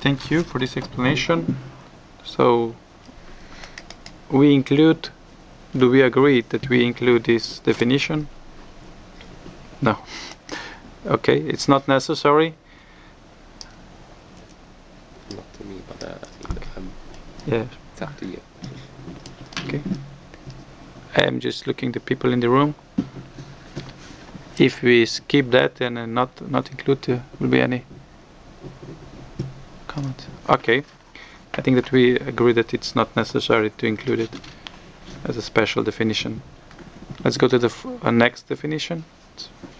thank you for this explanation. So we include, do we agree that we include this definition? No. Okay, it's not necessary. Not to me, but I think yeah, it's up to you. Okay. I'm just looking the people in the room. If we skip that and not include, will be any comment? Okay. I think that we agree that it's not necessary to include it as a special definition. Let's go to the next definition.